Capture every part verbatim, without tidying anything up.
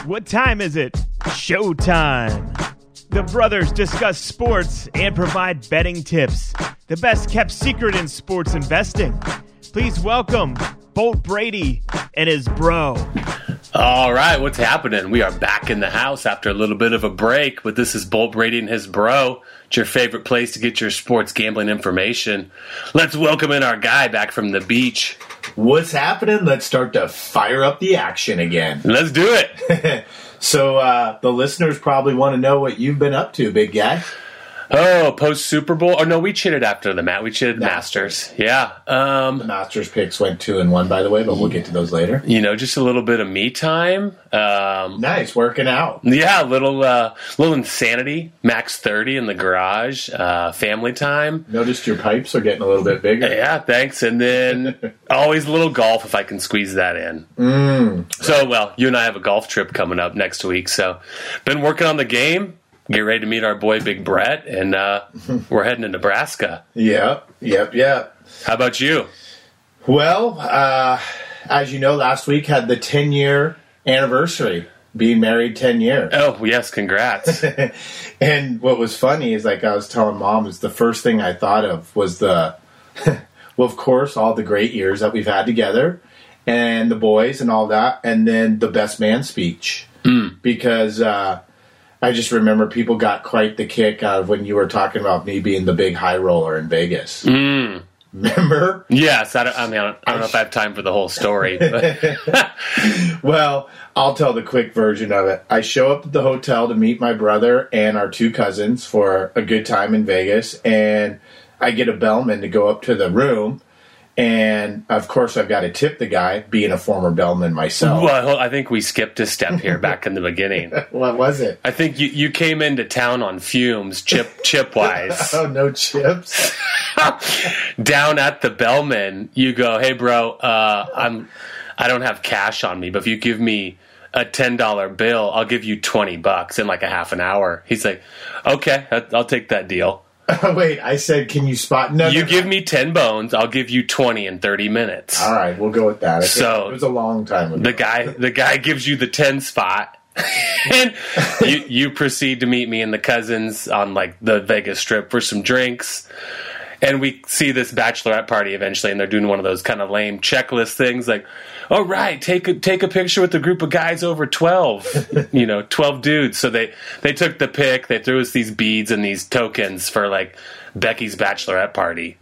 What time is it? Showtime. The brothers discuss sports and provide betting tips. The best kept secret in sports investing. Please welcome Bolt Brady and his bro. All right, what's happening? We are back in the house after a little bit of a break, but this is Bolt Brady and his bro. It's your favorite place to get your sports gambling information. Let's welcome in our guy back from the beach. What's happening? Let's start to fire up the action again. Let's do it. So uh, the listeners probably want to know what you've been up to, big guy. Oh, post Super Bowl? Oh, no, we cheated after the mat. We cheated Masters. Masters. Yeah. Um, the Masters picks went two and one, by the way, but we'll get to those later. You know, just a little bit of me time. Um, nice, working out. Yeah, a little, uh, little insanity. Max thirty in the garage. Uh, family time. Noticed your pipes are getting a little bit bigger. Yeah, thanks. And then always a little golf if I can squeeze that in. Mm. So, well, you and I have a golf trip coming up next week. So, been working on the game. Get ready to meet our boy Big Brett, and uh, we're heading to Nebraska. Yep, yep, yep. How about you? Well, uh, as you know, last week had the ten-year anniversary, being married ten years. Oh, yes, congrats. And what was funny is, like I was telling Mom, is the first thing I thought of was the, well, of course, all the great years that we've had together, and the boys and all that, and then the best man speech. Mm. Because... Uh, I just remember people got quite the kick out of when you were talking about me being the big high roller in Vegas. Mm. Remember? Yes. I don't, I mean, I don't, I don't know if I have time for the whole story. But. Well, I'll tell the quick version of it. I show up at the hotel to meet my brother and our two cousins for a good time in Vegas, and I get a bellman to go up to the room. And, of course, I've got to tip the guy, being a former bellman myself. Well, I think we skipped a step here back in the beginning. What was it? I think you, you came into town on fumes, chip chip-wise. Oh, no chips? Down at the bellman, you go, hey, bro, uh, I'm, I don't have cash on me, but if you give me a ten dollar bill, I'll give you twenty bucks in like a half an hour. He's like, okay, I'll take that deal. Wait, I said, can you spot? No, you no, give no. me ten bones, I'll give you twenty in thirty minutes. All right, we'll go with that. I so it was a long time ago. The guy, the guy gives you the ten spot, and you you proceed to meet me and the cousins on like the Vegas Strip for some drinks. And we see this bachelorette party eventually, and they're doing one of those kind of lame checklist things, like, "All right, take a take a picture with a group of guys over twelve, you know, twelve dudes." So they they took the pic, they threw us these beads and these tokens for like Becky's bachelorette party.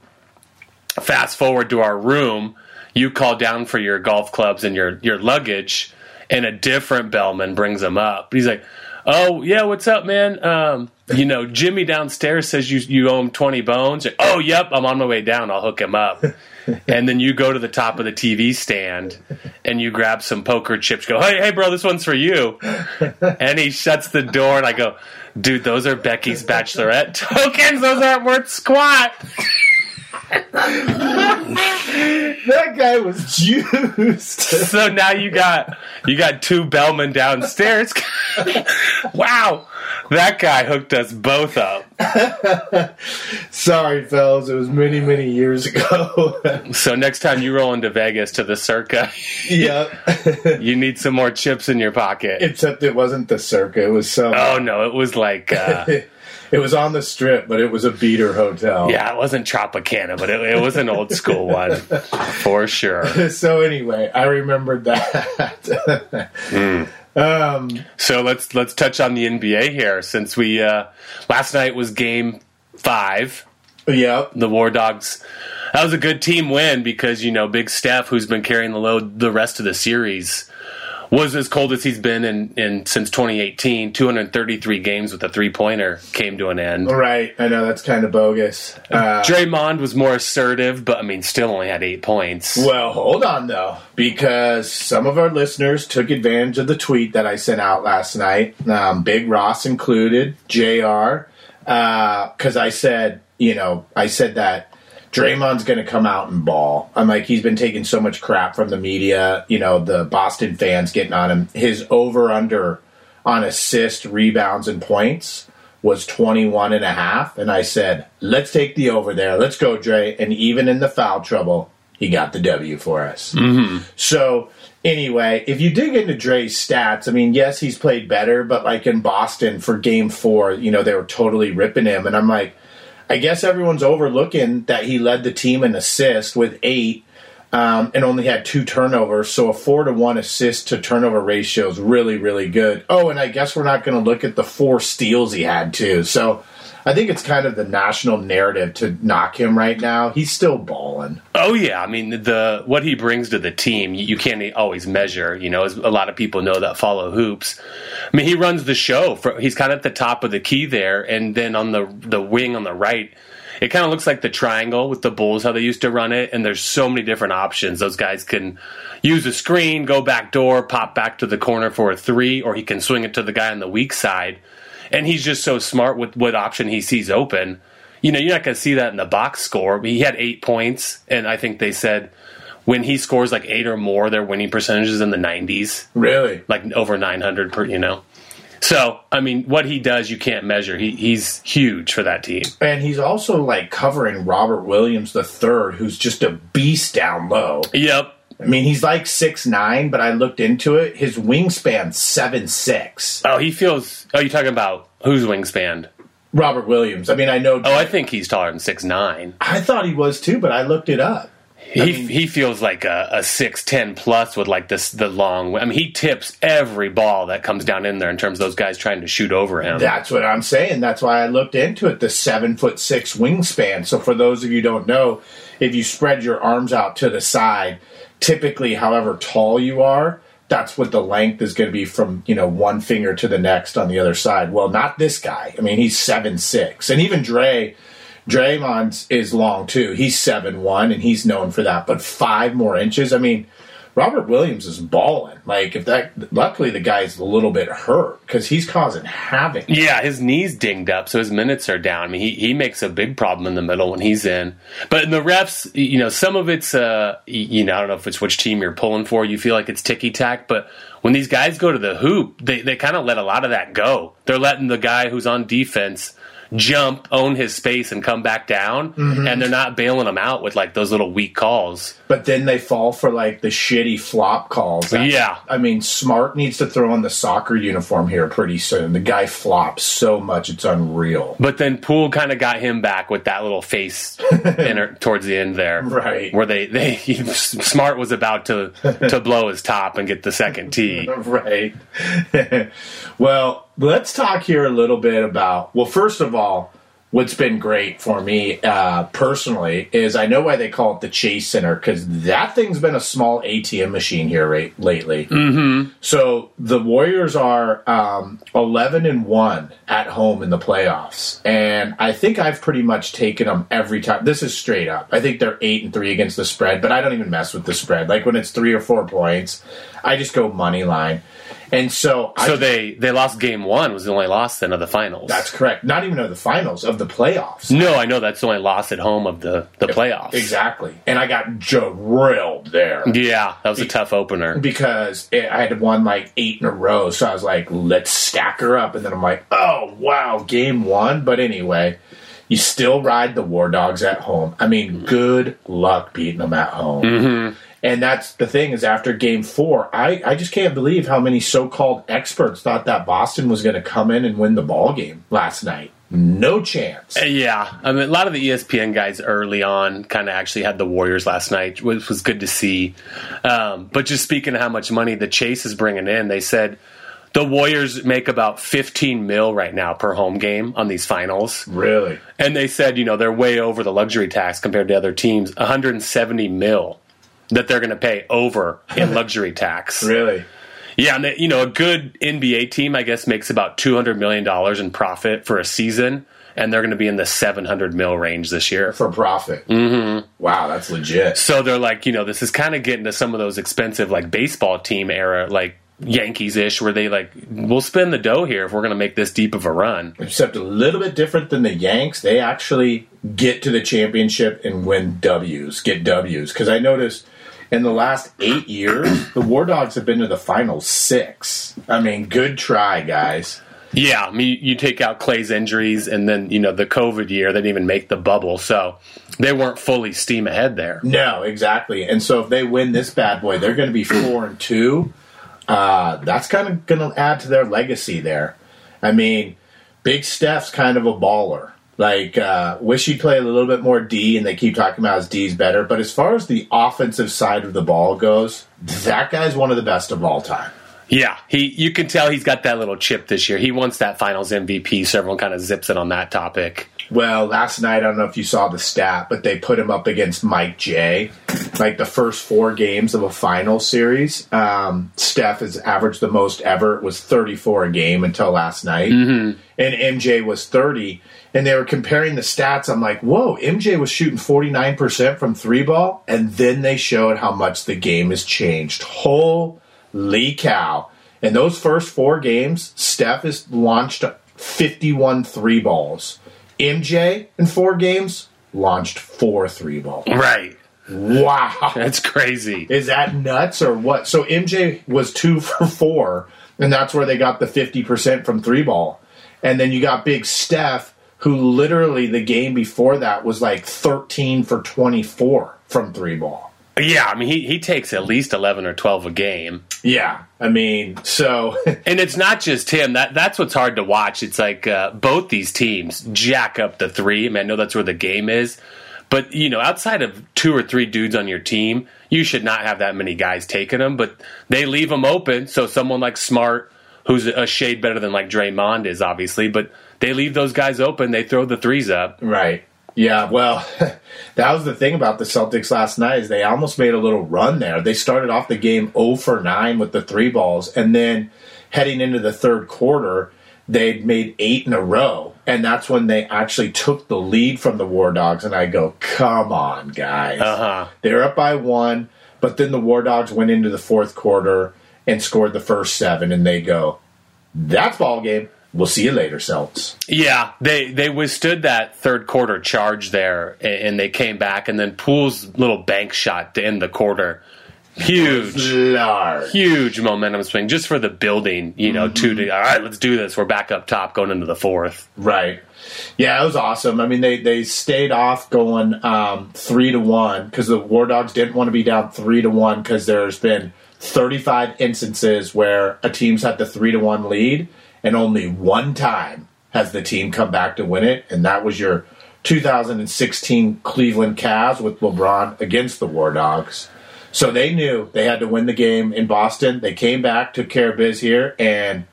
Fast forward to our room, you call down for your golf clubs and your your luggage, and a different bellman brings them up. He's like, "Oh yeah, what's up, man? Um, you know, Jimmy downstairs says you you owe him twenty bones." "Oh, yep, I'm on my way down. I'll hook him up." And then you go to the top of the T V stand and you grab some poker chips. Go, hey, hey, bro, this one's for you. And he shuts the door, and I go, dude, those are Becky's bachelorette tokens. Those aren't worth squat. That guy was juiced. So now you got you got two bellmen downstairs. Wow, that guy hooked us both up. Sorry, fellas, it was many, many years ago. So next time you roll into Vegas to the Circa, yep, you need some more chips in your pocket. Except it wasn't the Circa; it was some. Oh no, it was like. Uh, It was on the Strip, but it was a beater hotel. Yeah, it wasn't Tropicana, but it, it was an old school one, for sure. So anyway, I remembered that. mm. um, so let's let's touch on the N B A here, since we uh, last night was Game Five. Yep, the War Dogs. That was a good team win because, you know, Big Steph, who's been carrying the load the rest of the series, was as cold as he's been in, in since twenty eighteen. two hundred thirty-three games with a three-pointer came to an end. Right. I know, that's kind of bogus. Uh, Draymond was more assertive, but, I mean, still only had eight points. Well, hold on, though, because some of our listeners took advantage of the tweet that I sent out last night, um, Big Ross included, J R, because uh, I said, you know, I said that Draymond's going to come out and ball. I'm like, he's been taking so much crap from the media, you know, the Boston fans getting on him. His over-under on assist, rebounds, and points was twenty-one and a half. And I said, let's take the over there. Let's go, Dre. And even in the foul trouble, he got the W for us. Mm-hmm. So Anyway, if you dig into Dre's stats, I mean, yes, he's played better, but like in Boston for game four, you know, they were totally ripping him. And I'm like, I guess everyone's overlooking that he led the team in assists with eight um, and only had two turnovers. So a four to one assist to turnover ratio is really, really good. Oh, and I guess we're not going to look at the four steals he had too. So I think it's kind of the national narrative to knock him right now. He's still balling. Oh yeah, I mean the what he brings to the team, you can't always measure. You know, as a lot of people know that follow hoops. I mean, he runs the show. For, he's kind of at the top of the key there, and then on the the wing on the right, it kind of looks like the triangle with the Bulls, how they used to run it. And there's so many different options. Those guys can use a screen, go back door, pop back to the corner for a three, or he can swing it to the guy on the weak side. And he's just so smart with what option he sees open. You know, you're not going to see that in the box score. He had eight points, and I think they said when he scores like eight or more, their winning percentage is in the nineties. Really? Like over nine hundred per, you know. So, I mean, what he does, you can't measure. He, he's huge for that team. And he's also, like, covering Robert Williams the third, who's just a beast down low. Yep. I mean, he's like six nine, but I looked into it. His wingspan's seven six. Oh, he feels... Oh, you're talking about whose wingspan? Robert Williams. I mean, I know... Oh, I think he's taller than six nine. I thought he was, too, but I looked it up. He I mean, he feels like a, a six ten plus with like this the long... I mean, he tips every ball that comes down in there in terms of those guys trying to shoot over him. That's what I'm saying. That's why I looked into it, the seven foot six wingspan. So for those of you who don't know, if you spread your arms out to the side... Typically, however tall you are, that's what the length is going to be from, you know, one finger to the next on the other side. Well, not this guy. I mean, he's seven six. And even Dre, Draymond is long, too. He's seven one, and he's known for that. But five more inches, I mean, Robert Williams is balling. Like, if that, luckily the guy's a little bit hurt because he's causing havoc. Yeah, his knee's dinged up, so his minutes are down. I mean, he, he makes a big problem in the middle when he's in. But in the refs, you know, some of it's, uh, you know, I don't know if it's which team you're pulling for. You feel like it's ticky-tack, but when these guys go to the hoop, they, they kind of let a lot of that go. They're letting the guy who's on defense jump, own his space, and come back down, mm-hmm. and they're not bailing him out with, like, those little weak calls. But then they fall for, like, the shitty flop calls. That's, yeah. I mean, Smart needs to throw on the soccer uniform here pretty soon. The guy flops so much, it's unreal. But then Poole kind of got him back with that little face in, towards the end there. Right. Where they, they he, Smart was about to, to blow his top and get the second tee. Right. Well, let's talk here a little bit about, well, first of all, what's been great for me uh, personally is I know why they call it the Chase Center, because that thing's been a small A T M machine here right, lately. Mm-hmm. So the Warriors are um, eleven and one at home in the playoffs, and I think I've pretty much taken them every time. This is straight up. I think they're eight and three against the spread, but I don't even mess with the spread. Like when it's three or four points, I just go money line. And so, so I, they, they lost game one. Was the only loss then of the finals? That's correct. Not even of the finals, of the playoffs. No, I know that's the only loss at home of the, the playoffs. Exactly. And I got drilled there. Yeah, that was a tough opener because it, I had won like eight in a row. So I was like, let's stack her up. And then I'm like, oh wow, game one. But anyway, you still ride the War Dogs at home. I mean, good luck beating them at home. Mm-hmm. And that's the thing is after game four, I, I just can't believe how many so-called experts thought that Boston was going to come in and win the ball game last night. No chance. Yeah. I mean, a lot of the E S P N guys early on kind of actually had the Warriors last night, which was good to see. Um, but just speaking of how much money the Chase is bringing in, they said the Warriors make about fifteen mil right now per home game on these finals. Really? And they said, you know, they're way over the luxury tax compared to other teams, one hundred seventy mil. That they're going to pay over in luxury tax. Really? Yeah, and they, you know, a good N B A team, I guess, makes about two hundred million dollars in profit for a season, and they're going to be in the seven hundred mil range this year. For profit? Mm-hmm. Wow, that's legit. So they're like, you know, this is kind of getting to some of those expensive, like, baseball team era, like, Yankees-ish, where they, like, we'll spend the dough here if we're going to make this deep of a run. Except a little bit different than the Yanks. They actually get to the championship and win W's, get W's. Because I noticed in the last eight years, the War Dogs have been to the final six. I mean, good try, guys. Yeah, I mean, you take out Clay's injuries and then, you know, the COVID year, they didn't even make the bubble. So they weren't fully steam ahead there. No, exactly. And so if they win this bad boy, they're going to be four and two. Uh, that's kind of going to add to their legacy there. I mean, Big Steph's kind of a baller. Like, uh, wish he'd play a little bit more D, and they keep talking about his D's better. But as far as the offensive side of the ball goes, that guy's one of the best of all time. Yeah, he. You can tell he's got that little chip this year. He wants that Finals M V P, so everyone kind of zips it on that topic. Well, last night, I don't know if you saw the stat, but they put him up against Mike J. Like the first four games of a final series, um, Steph has averaged the most ever. It was thirty-four a game until last night. Mm-hmm. And M J was thirty. And they were comparing the stats. I'm like, whoa, M J was shooting forty-nine percent from three ball. And then they showed how much the game has changed. Holy cow. In those first four games, Steph has launched fifty-one three balls. M J, in four games, launched four three balls. Right. Wow. That's crazy. Is that nuts or what? So M J was two for four, and that's where they got the fifty percent from three ball. And then you got Big Steph, who literally the game before that was like thirteen for twenty-four from three ball. Yeah, I mean, he, he takes at least eleven or twelve a game. Yeah, I mean, so... And it's not just him. That That's what's hard to watch. It's like uh, both these teams jack up the three. I mean, I know that's where the game is. But, you know, outside of two or three dudes on your team, you should not have that many guys taking them. But they leave them open, so someone like Smart, who's a shade better than like Draymond is, obviously, but they leave those guys open. They throw the threes up. Right. Yeah, well, that was the thing about the Celtics last night is they almost made a little run there. They started off the game zero for nine with the three balls, and then heading into the third quarter, they'd made eight in a row, and that's when they actually took the lead from the War Dogs, and I go, come on, guys. Uh-huh. They're up by one, but then the War Dogs went into the fourth quarter and scored the first seven, and they go, that's ball game. We'll see you later, Celts. Yeah, they, they withstood that third quarter charge there, and they came back, and then Poole's little bank shot to end the quarter. Huge, Large. huge momentum swing just for the building, you know, mm-hmm. two to, all right, let's do this. We're back up top going into the fourth. Right. Yeah, it was awesome. I mean, they, they stayed off going um, three to one because the War Dogs didn't want to be down three to one because there's been thirty-five instances where a team's had the three to one lead, and only one time has the team come back to win it, and that was your two thousand sixteen Cleveland Cavs with LeBron against the War Dogs. So they knew they had to win the game in Boston. They came back, took care of biz here, and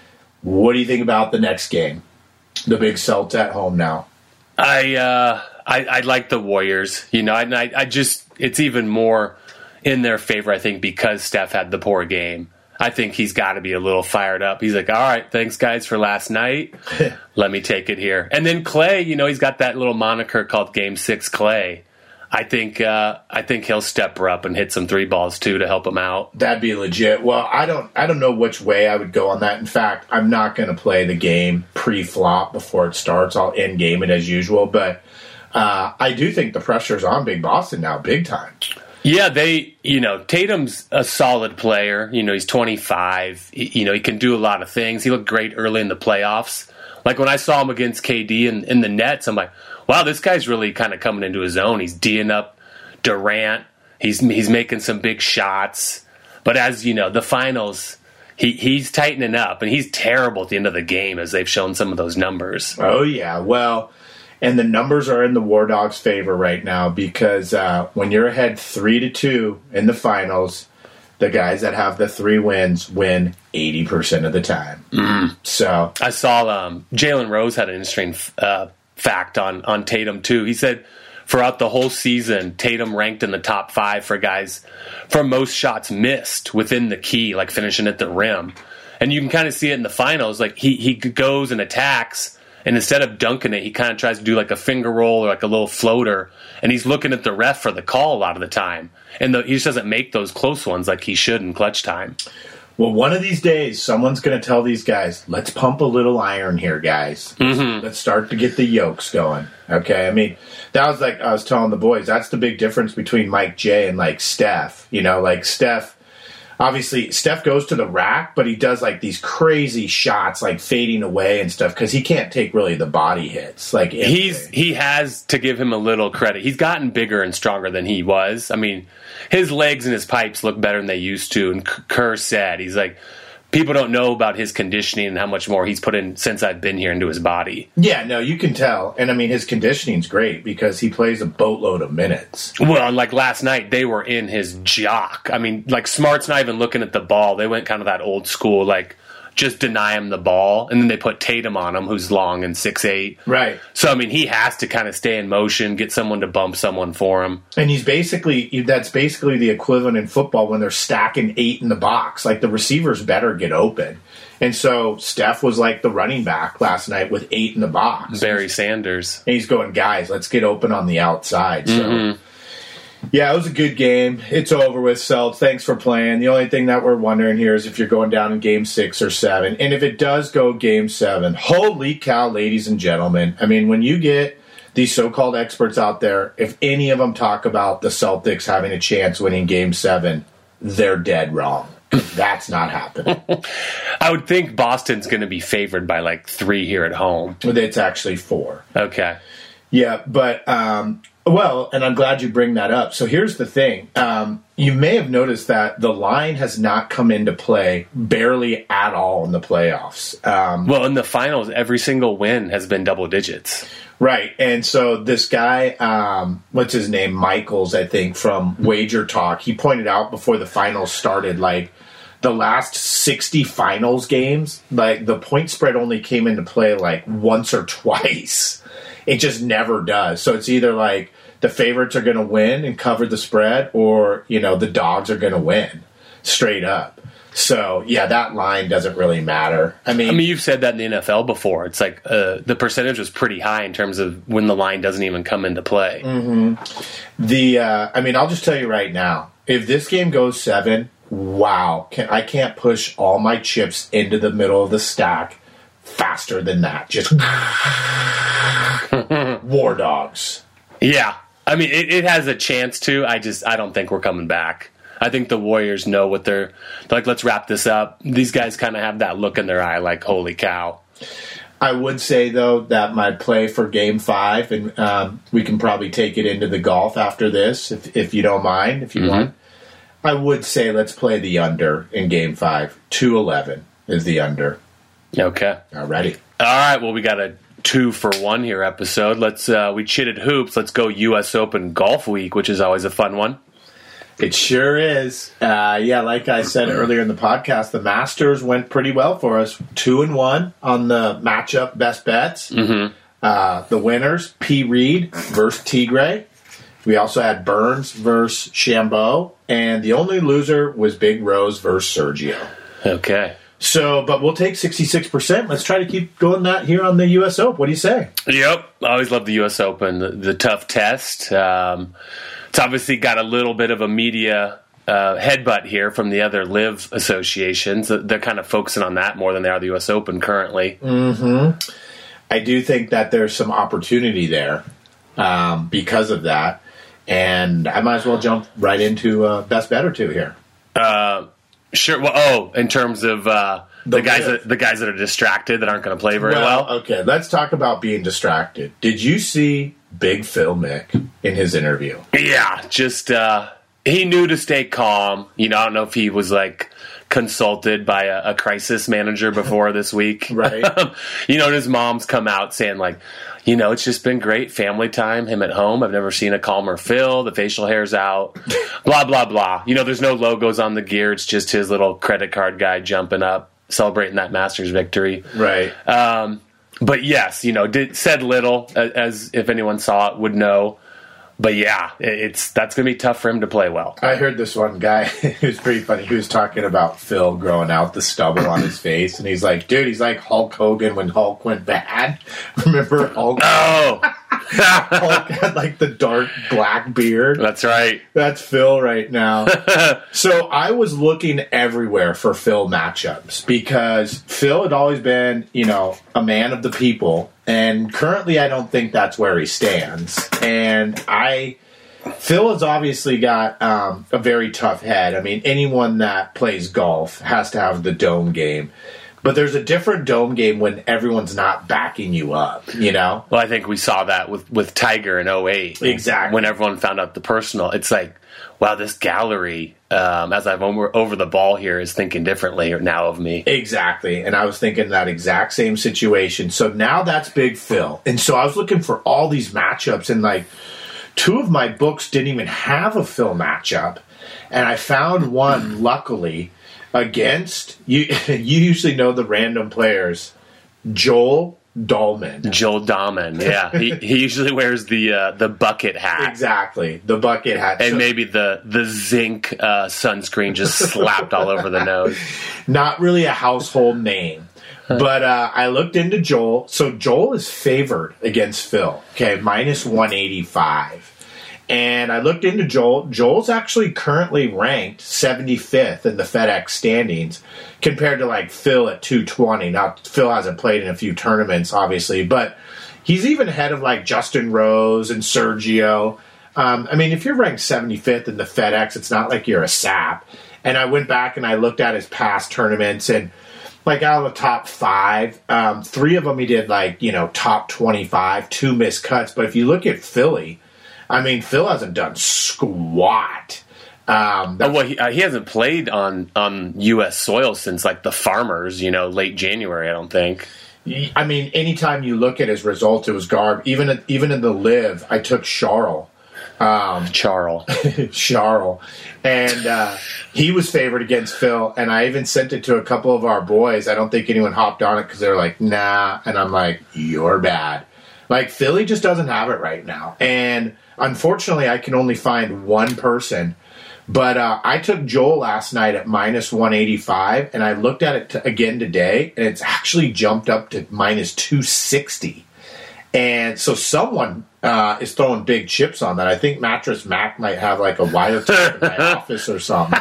what do you think about the next game? The big Celts at home now. I uh, I, I like the Warriors. You know, and I, I just it's even more in their favor, I think, because Steph had the poor game. I think he's got to be a little fired up. He's like, all right, thanks, guys, for last night. Let me take it here. And then Clay, you know, he's got that little moniker called Game Six Clay. I think uh, I think he'll step her up and hit some three balls, too, to help him out. That'd be legit. Well, I don't I don't know which way I would go on that. In fact, I'm not going to play the game pre-flop before it starts. I'll end-game it as usual. But uh, I do think the pressure's on Big Boston now, big time. Yeah, they, you know, Tatum's a solid player. You know, he's twenty-five. He, you know, he can do a lot of things. He looked great early in the playoffs. Like when I saw him against K D in, in the Nets, I'm like, wow, this guy's really kind of coming into his own. He's D'ing up Durant. He's he's making some big shots. But as you know, the finals, he he's tightening up, and he's terrible at the end of the game, as they've shown some of those numbers. Oh, yeah. Well, and the numbers are in the War Dogs' favor right now because uh, when you're ahead three to two in the finals, the guys that have the three wins win eighty percent of the time. Mm. So I saw um, Jalen Rose had an interesting uh, fact on, on Tatum, too. He said throughout the whole season, Tatum ranked in the top five for guys for most shots missed within the key, like finishing at the rim. And you can kind of see it in the finals. Like he, he goes and attacks, and instead of dunking it, he kind of tries to do like a finger roll or like a little floater, and he's looking at the ref for the call a lot of the time. And the, he just doesn't make those close ones like he should in clutch time. Well, one of these days, someone's going to tell these guys, let's pump a little iron here, guys. Mm-hmm. Let's start to get the yolks going. Okay? I mean, that was like I was telling the boys, that's the big difference between Mike J and, like, Steph. You know, like, Steph, obviously Steph goes to the rack, but he does like these crazy shots, like fading away and stuff, because he can't take really the body hits. Like he's he has to give him a little credit. He's gotten bigger and stronger than he was. I mean, his legs and his pipes look better than they used to. And Kerr said, he's like, people don't know about his conditioning and how much more he's put in since I've been here into his body. Yeah, no, you can tell. And I mean, his conditioning's great because he plays a boatload of minutes. Well, and like last night, they were in his jock. I mean, like Smart's not even looking at the ball. They went kind of that old school, like, just deny him the ball, and then they put Tatum on him, who's long and six eight. Right. So, I mean, he has to kind of stay in motion, get someone to bump someone for him. And he's basically, that's basically the equivalent in football when they're stacking eight in the box. Like, the receivers better get open. And so Steph was like the running back last night with eight in the box. Barry Sanders. And he's going, guys, let's get open on the outside. So, Mm-hmm. yeah, it was a good game. It's over with, so thanks for playing. The only thing that we're wondering here is if you're going down in game six or seven. And if it does go game seven, holy cow, ladies and gentlemen. I mean, when you get these so-called experts out there, if any of them talk about the Celtics having a chance winning game seven, they're dead wrong. That's not happening. I would think Boston's going to be favored by like three here at home. It's actually four. Okay. Yeah, but, um, well, and I'm glad you bring that up. So here's the thing. Um, you may have noticed that the line has not come into play barely at all in the playoffs. Um, well, in the finals, every single win has been double digits. Right. And so this guy, um, what's his name? Michaels, I think, from Wager Talk, he pointed out before the finals started, like, the last sixty finals games, like, the point spread only came into play, like, once or twice. It just never does. So it's either like the favorites are going to win and cover the spread, or, you know, the dogs are going to win straight up. So, yeah, that line doesn't really matter. I mean, I mean, you've said that in the N F L before. It's like uh, the percentage was pretty high in terms of when the line doesn't even come into play. Mm-hmm. The, uh, I mean, I'll just tell you right now, if this game goes seven, wow, can, I can't push all my chips into the middle of the stack faster than that. Just War Dogs. Yeah. I mean, it, it has a chance to. I just, I don't think we're coming back. I think the Warriors know what they're, they're like, let's wrap this up. These guys kind of have that look in their eye like, holy cow. I would say, though, that my play for game five, and um, we can probably take it into the golf after this, if, if you don't mind, if you mm-hmm. want. I would say let's play the under in game five. two eleven is the under. Okay. Alrighty. All right. Well, we got a two for one here episode. Let's uh, we chitted hoops. Let's go U S Open Golf Week, which is always a fun one. It sure is. Uh, yeah, like I said earlier in the podcast, the Masters went pretty well for us. Two and one on the matchup best bets. Mm-hmm. Uh, the winners: P. Reed versus Tigre. We also had Burns versus Shambo, and the only loser was Big Rose versus Sergio. Okay. So, but we'll take sixty-six percent. Let's try to keep going that here on the U S Open. What do you say? Yep. I always love the U S Open, the, the tough test. Um, it's obviously got a little bit of a media uh, headbutt here from the other live associations. They're kind of focusing on that more than they are the U S Open currently. Mm-hmm. I do think that there's some opportunity there um, because of that. And I might as well jump right into uh, best bet or two here. Uh, sure. Well, oh, in terms of uh, the, The guys, live. that, the guys that are distracted that aren't going to play very well. Okay, let's talk about being distracted. Did you see Big Phil Mick in his interview? Yeah, just uh, he knew to stay calm. You know, I don't know if he was like consulted by a, a crisis manager before this week. Right. You know, and his mom's come out saying like, you know, it's just been great family time, him at home. I've never seen a calmer Phil. The facial hair's out. Blah, blah, blah. You know, there's no logos on the gear. It's just his little credit card guy jumping up, celebrating that Masters victory. Right. Um, but yes, you know, did, said little, as, as if anyone saw it would know. But yeah, it's that's going to be tough for him to play well. I heard this one guy, it was pretty funny, he was talking about Phil growing out the stubble on his face, and he's like, dude, he's like Hulk Hogan when Hulk went bad. Remember Hulk? Oh! Hulk had like the dark black beard. That's right. That's Phil right now. So I was looking everywhere for Phil matchups because Phil had always been, you know, a man of the people. And currently I don't think that's where he stands. And I Phil has obviously got um, a very tough head. I mean, anyone that plays golf has to have the dome game. But there's a different dome game when everyone's not backing you up, you know? Well, I think we saw that with, with Tiger in oh eight. Exactly. When everyone found out the personal. It's like, wow, this gallery, um, as I've over, over the ball here, is thinking differently now of me. Exactly. And I was thinking that exact same situation. So now that's Big Phil. And so I was looking for all these matchups, and like two of my books didn't even have a Phil matchup. And I found one, luckily, against, you You usually know the random players, Joel Dahlman. Joel Dahlman, yeah. he, he usually wears the uh, the bucket hat. Exactly, the bucket hat. And so, maybe the, the zinc uh, sunscreen just slapped all over the nose. Not really a household name. But uh, I looked into Joel. So Joel is favored against Phil. Okay, minus one eighty-five. And I looked into Joel. Joel's actually currently ranked seventy-fifth in the FedEx standings compared to like Phil at two twenty. Now, Phil hasn't played in a few tournaments, obviously, but he's even ahead of like Justin Rose and Sergio. Um, I mean, if you're ranked seventy-fifth in the FedEx, it's not like you're a sap. And I went back and I looked at his past tournaments, and like out of the top five, um, three of them he did like, you know, top twenty-five, two missed cuts. But if you look at Philly, I mean, Phil hasn't done squat. Um, oh, well, he, uh, he hasn't played on, on U S soil since, like, the Farmers, you know, late January, I don't think. I mean, anytime you look at his results, it was garb. Even at, even in the live, I took Charles. Um, Charles. Charles. And uh, he was favored against Phil, and I even sent it to a couple of our boys. I don't think anyone hopped on it because they were like, nah. And I'm like, you're bad. Like, Philly just doesn't have it right now. And unfortunately, I can only find one person. But uh, I took Joel last night at minus one eighty-five, and I looked at it t- again today, and it's actually jumped up to minus two sixty. And so someone uh, is throwing big chips on that. I think Mattress Mac might have like a wiretap in my office or something.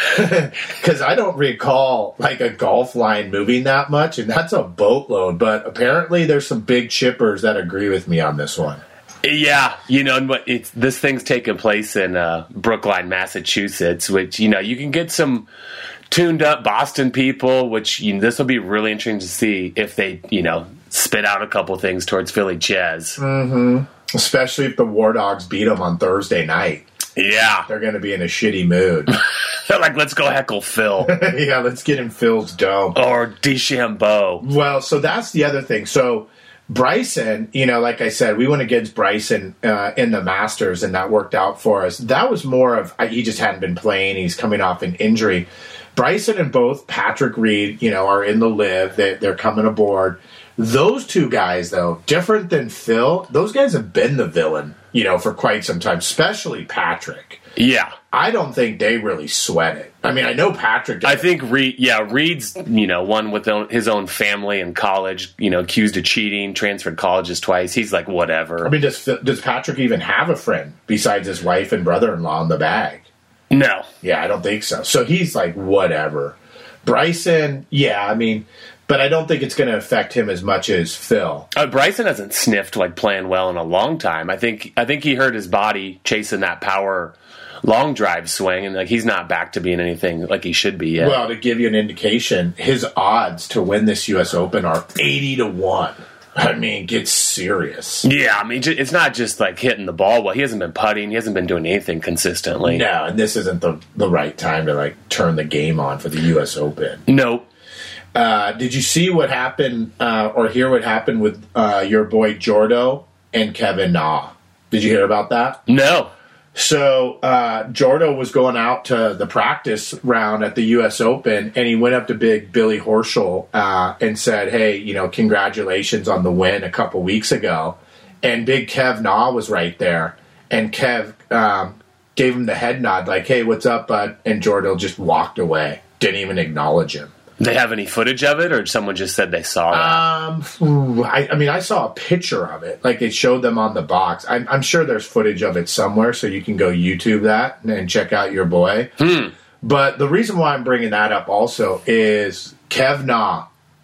Because I don't recall like a golf line moving that much, and that's a boatload. But apparently there's some big chippers that agree with me on this one. Yeah, you know, but it's this thing's taking place in uh, Brookline, Massachusetts, which, you know, you can get some tuned up Boston people, which you know, this will be really interesting to see if they, you know, spit out a couple things towards Philly Chaz. Mm-hmm. Especially if the War Dogs beat them on Thursday night. Yeah. They're going to be in a shitty mood. They're like, let's go heckle Phil. Yeah, let's get in Phil's dome. Or DeChambeau. Well, so that's the other thing. So Bryson, you know, like I said, we went against Bryson uh, in the Masters, and that worked out for us. That was more of, he just hadn't been playing. He's coming off an injury. Bryson and both Patrick Reed, you know, are in the live. They, they're coming aboard. Those two guys, though, different than Phil, those guys have been the villain, you know, for quite some time, especially Patrick. Yeah. I don't think they really sweat it. I mean, I know Patrick did. I think Reed, yeah, Reed's, you know, one with his own family in college, you know, accused of cheating, transferred colleges twice. He's like, whatever. I mean, does does Patrick even have a friend besides his wife and brother-in-law in the bag? No. Yeah, I don't think so. So he's like, whatever. Bryson, yeah, I mean, but I don't think it's going to affect him as much as Phil. Uh, Bryson hasn't sniffed like playing well in a long time. I think I think he hurt his body chasing that power long drive swing, and like he's not back to being anything like he should be yet. Well, to give you an indication, his odds to win this U S Open are eighty to one. I mean, get serious. Yeah, I mean, it's not just like hitting the ball well. He hasn't been putting. He hasn't been doing anything consistently. No, and this isn't the the right time to like turn the game on for the U S Open. Nope. Uh, did you see what happened uh, or hear what happened with uh, your boy Jordo and Kevin Na? Did you hear about that? No. So uh, Jordo was going out to the practice round at the U S Open, and he went up to big Billy Horschel uh, and said, hey, you know, congratulations on the win a couple weeks ago. And big Kev Na was right there. And Kev um, gave him the head nod, like, hey, what's up, bud? And Jordo just walked away, didn't even acknowledge him. They have any footage of it, or someone just said they saw that? Um, I, I mean, I saw a picture of it. Like, they showed them on the box. I'm, I'm sure there's footage of it somewhere, so you can go YouTube that and check out your boy. Hmm. But the reason why I'm bringing that up also is Kev Na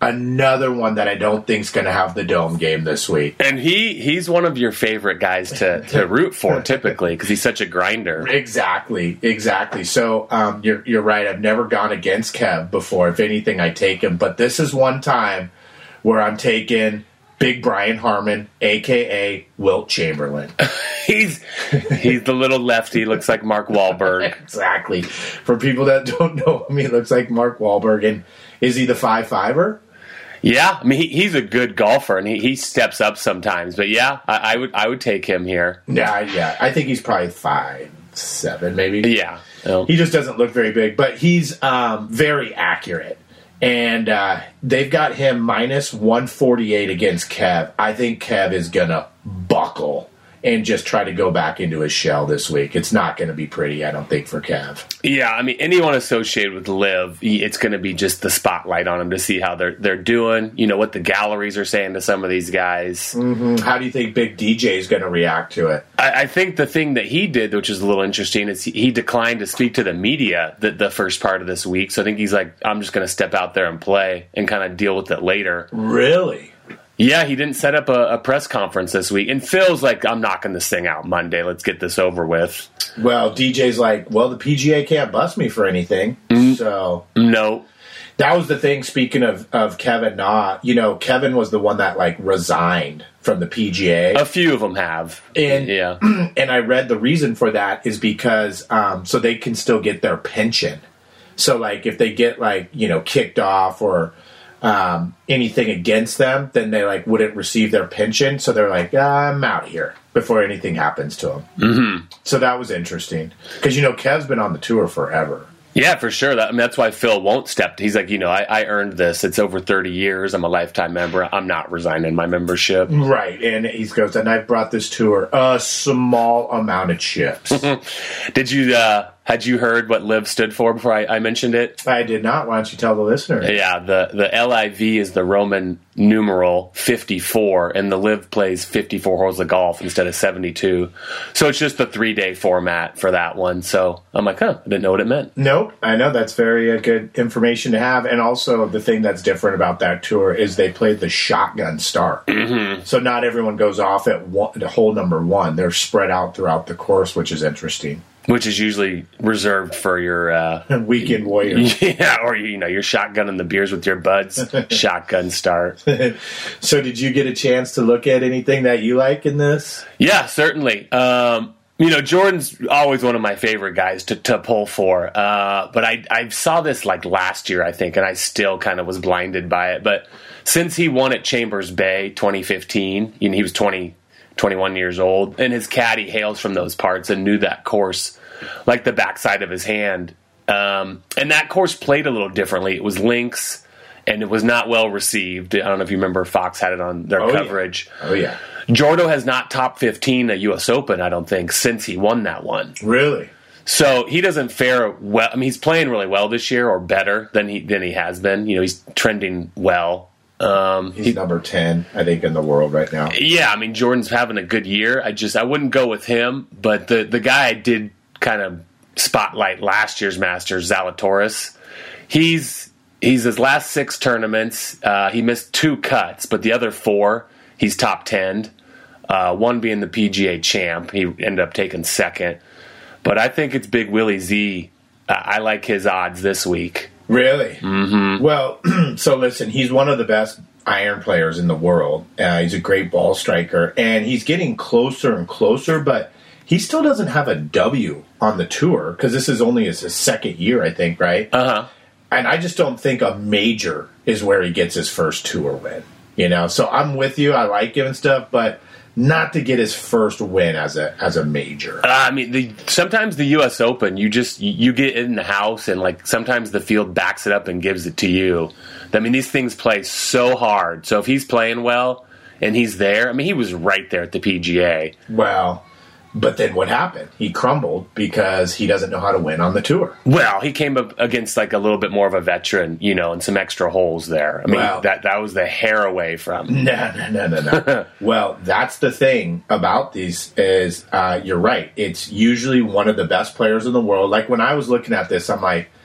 another one that I don't think is going to have the dome game this week. And he he's one of your favorite guys to, to root for typically because he's such a grinder. Exactly, exactly. So um, you're you're right. I've never gone against Kev before. If anything, I take him. But this is one time where I'm taking Big Brian Harmon, a k a. Wilt Chamberlain. he's he's the little lefty, looks like Mark Wahlberg. Exactly. For people that don't know him, he looks like Mark Wahlberg. And is he the five-fiver? Yeah, I mean he, he's a good golfer, and he, he steps up sometimes. But yeah, I, I would I would take him here. Yeah, yeah. I think he's probably five, seven, maybe. Yeah, oh. He just doesn't look very big, but he's um, very accurate. And uh, they've got him minus one forty-eight against Kev. I think Kev is gonna buckle and just try to go back into his shell this week. It's not going to be pretty, I don't think, for Kev. Yeah, I mean, anyone associated with Liv, it's going to be just the spotlight on them to see how they're they're doing. You know what the galleries are saying to some of these guys. Mm-hmm. How do you think Big D J is going to react to it? I, I think the thing that he did, which is a little interesting, is he, he declined to speak to the media the, the first part of this week. So I think he's like, I'm just going to step out there and play and kind of deal with it later. Really? Yeah, he didn't set up a, a press conference this week. And Phil's like, I'm knocking this thing out Monday. Let's get this over with. Well, D J's like, well, the P G A can't bust me for anything. Mm. So no. That was the thing, speaking of, of Kevin Na. You know, Kevin was the one that, like, resigned from the P G A. A few of them have. And, yeah. And I read the reason for that is because um, so they can still get their pension. So, like, if they get, like, you know, kicked off or um, anything against them, then they, like, wouldn't receive their pension. So they're like, ah, I'm out of here before anything happens to them. Mm-hmm. So that was interesting. Because, you know, Kev's been on the tour forever. Yeah, for sure. That, I mean, that's why Phil won't step. He's like, you know, I, I earned this. It's over thirty years. I'm a lifetime member. I'm not resigning my membership. Right. And he goes, and I've brought this tour a small amount of chips. Did you, uh, had you heard what Liv stood for before I, I mentioned it? I did not. Why don't you tell the listener? Yeah, the, the L I V is the Roman numeral fifty-four, and the Liv plays fifty-four holes of golf instead of seventy-two. So it's just the three-day format for that one. So I'm like, huh, I didn't know what it meant. Nope. I know that's very uh, good information to have. And also the thing that's different about that tour is they played the shotgun start. Mm-hmm. So not everyone goes off at one, hole number one. They're spread out throughout the course, which is interesting. Which is usually reserved for your uh, weekend warrior. Yeah, or you know, you're shotgunning the beers with your buds. Shotgun start. So, did you get a chance to look at anything that you like in this? Yeah, certainly. Um, you know, Jordan's always one of my favorite guys to, to pull for. Uh, but I I saw this like last year, I think, and I still kind of was blinded by it. But since he won at Chambers Bay twenty fifteen, you know, he was twenty. twenty-one years old, and his caddy hails from those parts and knew that course like the backside of his hand. Um, and that course played a little differently. It was links, and it was not well received. I don't know if you remember, Fox had it on their oh, coverage. Yeah. Oh, yeah. Jordo has not top fifteen at U S Open, I don't think, since he won that one. Really? So he doesn't fare well. I mean, he's playing really well this year, or better than he than he has been. You know, he's trending well. Um, He's he, number ten, I think, in the world right now. Yeah, I mean, Jordan's having a good year. I just I wouldn't go with him, but the the guy I did kind of spotlight last year's Masters, Zalatoris. He's he's his last six tournaments. Uh, he missed two cuts, but the other four he's top ten. Uh, one being the P G A champ. He ended up taking second. But I think it's Big Willie Z. Uh, I like his odds this week. Really? Mm-hmm. Well, so listen, he's one of the best iron players in the world. Uh, he's a great ball striker, and he's getting closer and closer, but he still doesn't have a W on the tour, because this is only his, his second year, I think, right? Uh-huh. And I just don't think a major is where he gets his first tour win. You know, so I'm with you. I like him and stuff, but not to get his first win as a as a major. Uh, I mean, the, sometimes the U S Open, you just you get in the house, and like sometimes the field backs it up and gives it to you. I mean, these things play so hard. So if he's playing well and he's there, I mean, he was right there at the P G A. Well, but then what happened? He crumbled because he doesn't know how to win on the tour. Well, he came up against like a little bit more of a veteran, you know, and some extra holes there. I mean, well, that that was the hair away from. No, no, no, no, no. Well, that's the thing about these is uh, you're right. It's usually one of the best players in the world. Like when I was looking at this, I'm like,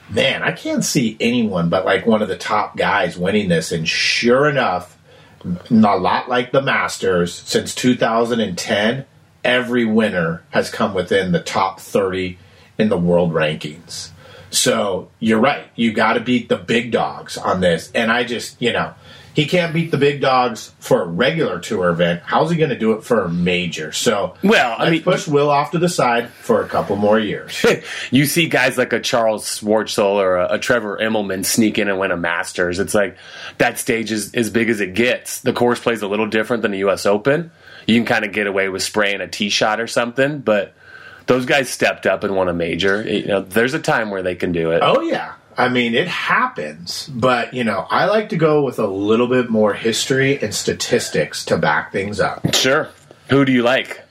man, I can't see anyone but like one of the top guys winning this. And sure enough, a lot like the Masters, since two thousand ten, every winner has come within the top thirty in the world rankings. So you're right. You got to beat the big dogs on this. And I just, you know, he can't beat the big dogs for a regular tour event. How's he going to do it for a major? So, well, I let's mean, push Will off to the side for a couple more years. You see guys like a Charles Schwartzel or a, a Trevor Immelman sneak in and win a Masters. It's like that stage is as big as it gets. The course plays a little different than the U S Open. You can kind of get away with spraying a tee shot or something, but those guys stepped up and won a major. You know, there's a time where they can do it. Oh, yeah. I mean, it happens, but, you know, I like to go with a little bit more history and statistics to back things up. Sure. Who do you like?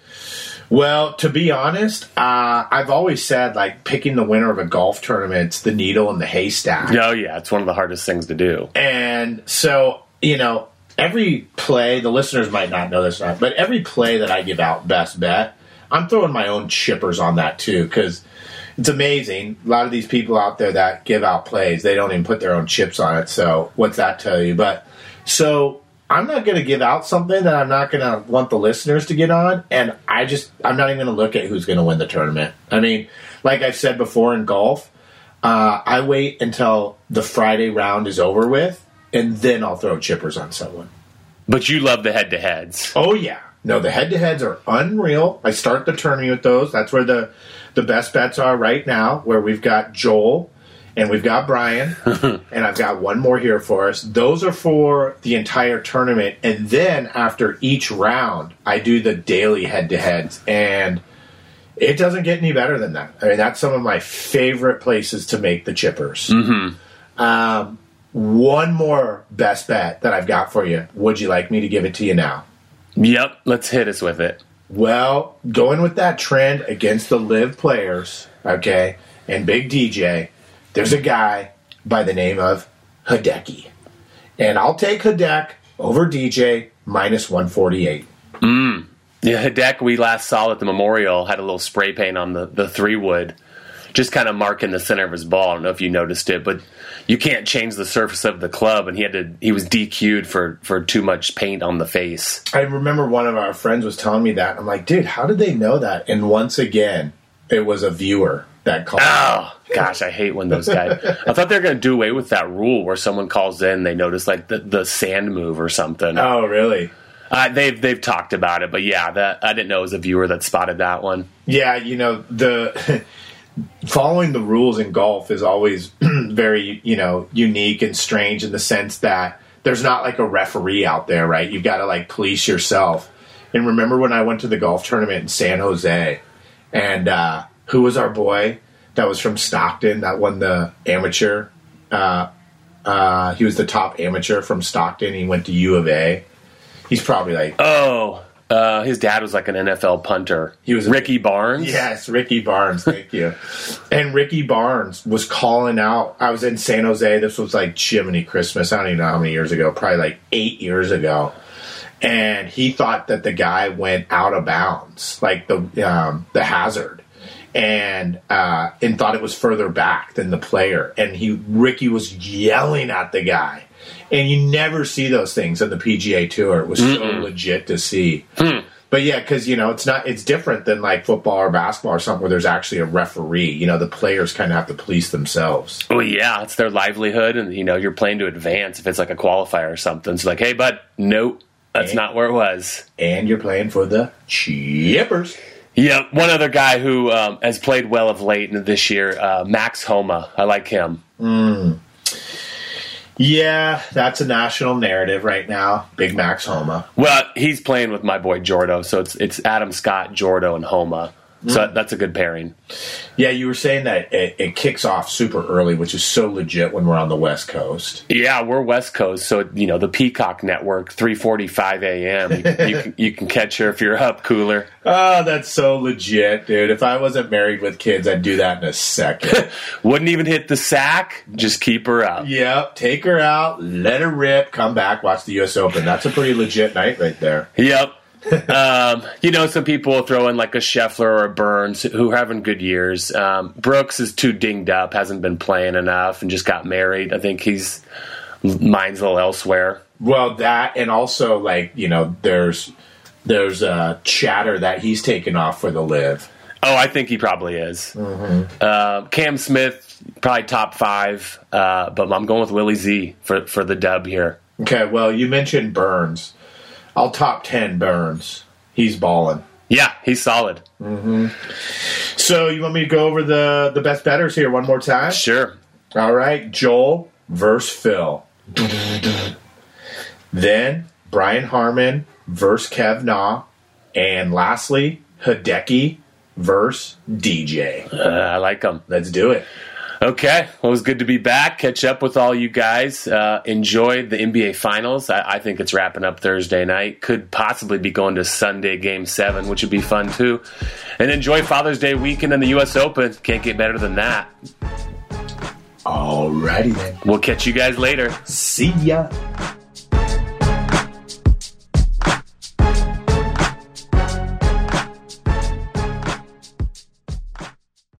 Well, to be honest, uh, I've always said, like, picking the winner of a golf tournament's the needle in the haystack. Oh, yeah. It's one of the hardest things to do. And so, you know, every play, the listeners might not know this, but every play that I give out best bet, I'm throwing my own chippers on that, too, because it's amazing. A lot of these people out there that give out plays, they don't even put their own chips on it. So what's that tell you? But so I'm not going to give out something that I'm not going to want the listeners to get on. And I just, I'm not even going to look at who's going to win the tournament. I mean, like I've said before in golf, uh, I wait until the Friday round is over with, and then I'll throw chippers on someone. But you love the head-to-heads. Oh, yeah. No, the head-to-heads are unreal. I start the tournament with those. That's where the, the best bets are right now, where we've got Joel and we've got Brian, and I've got one more here for us. Those are for the entire tournament, and then after each round, I do the daily head-to-heads, and it doesn't get any better than that. I mean, that's some of my favorite places to make the chippers. Mm-hmm. Um, one more best bet that I've got for you. Would you like me to give it to you now? Yep, let's hit us with it. Well, going with that trend against the live players, okay, and Big D J, there's a guy by the name of Hideki. And I'll take Hidek over D J minus one forty-eight. Mm. Yeah, Hidek we last saw at the Memorial had a little spray paint on the, the three wood, just kind of marking the center of his ball. I don't know if you noticed it, but you can't change the surface of the club, and he had to. He was D Q'd for, for too much paint on the face. I remember one of our friends was telling me that. I'm like, dude, how did they know that? And once again, it was a viewer that called. Oh, gosh, I hate when those guys. I thought they were going to do away with that rule where someone calls in, they notice like the, the sand move or something. Oh, really? Uh, they've they've talked about it, but yeah, that I didn't know it was a viewer that spotted that one. Yeah, you know the. Following the rules in golf is always very, you know, unique and strange in the sense that there's not like a referee out there, right? You've got to like police yourself. And remember when I went to the golf tournament in San Jose, and uh, who was our boy that was from Stockton that won the amateur? Uh, uh, he was the top amateur from Stockton. He went to U of A. He's probably like oh. Uh, his dad was like an N F L punter. He was Ricky Barnes. Yes, Ricky Barnes. Thank you. And Ricky Barnes was calling out. I was in San Jose. This was like Jiminy Christmas. I don't even know how many years ago. Probably like eight years ago. And he thought that the guy went out of bounds, like the um, the hazard, and uh, and thought it was further back than the player. And he Ricky was yelling at the guy. And you never see those things on the P G A Tour. It was Mm-mm. so legit to see. Hmm. But yeah, because, you know, it's not it's different than like football or basketball or something where there's actually a referee. You know, the players kind of have to police themselves. Oh, yeah. It's their livelihood. And, you know, you're playing to advance if it's like a qualifier or something. It's like, hey, bud, nope, that's and, not where it was. And you're playing for the chippers. Yeah, one other guy who um, has played well of late this year, uh, Max Homa. I like him. Mm. Yeah, that's a national narrative right now. Big Max Homa. Well, he's playing with my boy Jordo, so it's it's Adam Scott, Jordo, and Homa. So mm. that's a good pairing. Yeah, you were saying that it, it kicks off super early, which is so legit when we're on the West Coast. Yeah, we're West Coast, so you know the Peacock Network, three forty-five a.m. You, you, can, you can catch her if you're up, cooler. Oh, that's so legit, dude. If I wasn't married with kids, I'd do that in a second. Wouldn't even hit the sack. Just keep her up. Yep, take her out, let her rip, come back, watch the U S Open. That's a pretty legit night right there. Yep. um, you know, some people will throw in like a Scheffler or a Burns who are having good years. Um, Brooks is too dinged up, hasn't been playing enough, and just got married. I think he's mind's a little elsewhere. Well, that, and also, like, you know, there's there's a chatter that he's taken off for the Live. Oh, I think he probably is. Mm-hmm. Uh, Cam Smith, probably top five, uh, but I'm going with Willie Z for, for the dub here. Okay, well, you mentioned Burns. I'll top ten Burns. He's balling. Yeah, he's solid. Mm-hmm. So you want me to go over the, the best bettors here one more time? Sure. All right, Joel versus Phil. Then Brian Harmon versus Kev Na. And lastly, Hideki versus D J. Uh, I like him. Let's do it. Okay, well, it was good to be back. Catch up with all you guys. Uh, enjoy the N B A Finals. I, I think it's wrapping up Thursday night. Could possibly be going to Sunday Game seven, which would be fun, too. And enjoy Father's Day weekend in the U S Open. Can't get better than that. Alrighty, then. We'll catch you guys later. See ya.